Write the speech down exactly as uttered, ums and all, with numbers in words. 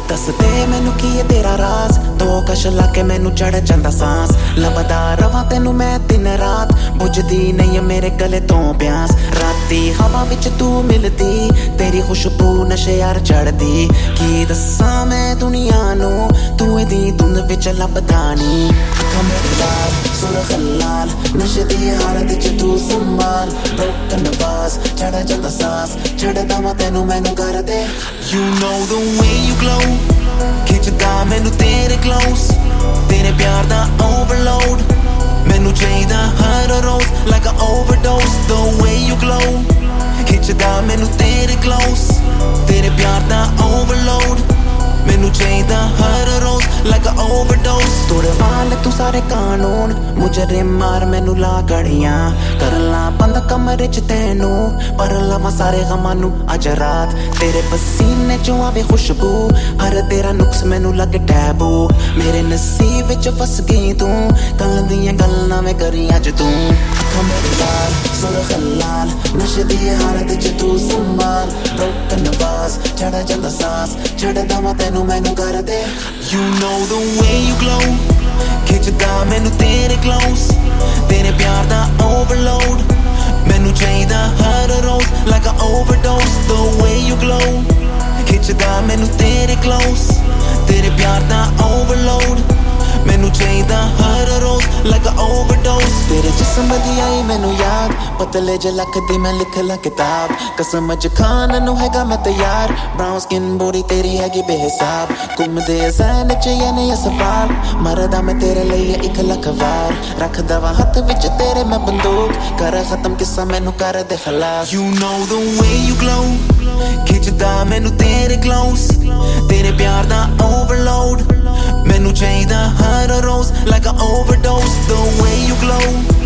दस दे मैनू की है तेरा राज दो कश लाके मैनू चढ़ जांदा सांस लभदा रवां तेनू मैं दिन रात बुझदी नहीं है मेरे गले तो प्यास राती हवा विच तू मिलदी तेरी खुशबू नशे यार चढ़दी की दस्सां मैं दुनिया नू तू इदी धुंध विच लभदा नी अखां मेरी लाल सुरख लाल नशे दी हालत च तू संभाल broken आवाज चढ़ जांदा सांस छड़दा वां तेनू मैनू कर दे You know the way you glow खिचदा मैनू तेरे close तेरे प्यार दा overload मैनू चाहिदा हर रोज like an overdose the way you glow खिचदा मैनू तेरे close तेरे प्यार दा overload मैनू चाहिदा हर रोज like an overdose तोड़े वाले तू सारे कानून मुझे मार मैनू ला गड़ियां कर ला बंद कमरे च तेनू पर लवा सारे गमां नू अज रात तेरे पसीने चों आवे खुशबू हर तेरा नुक्स मैनू लगे टैबू मेरे नसीब विच फस गई तू कल दियां गल्लां मैं करी अज तू अखां मेरी लाल सुरख लाल नशे दी हालत च तू संभाल broken आवाज चढ़ जांदा सांस छड़दा वां तेनू मैनू कर दे You know the way you glow खिचदा मैनू तेरे close तेरे प्यार दा overload मैनू चाहिदा हर रोज like an overdose the way you glow खिचदा मैनू तेरे close तेरे प्यार दा overload मैनू चाहिदा हर रोज like an overdose तेरे जिस्म दी आई मैनू याद पतले जे लख दी मैं लिख ला किताब कसम अज खान नू हैगा मैं तैयार ब्राउन स्किन बॉडी तेरी हैगी बेहिसाब घुमदे ज़हन च ये ने सवाल मरदा मैं तेरे लिए एक लख वार रखदा वा हथ विच तेरे मैं बंदूक कर खत्म किस्सा मैनू कर दे खलास You know the way you glow खिचदा मैनू तेरे close तेरे प्यार दा overload मैनू चाहिदा हर रोज like an overdose the way you glow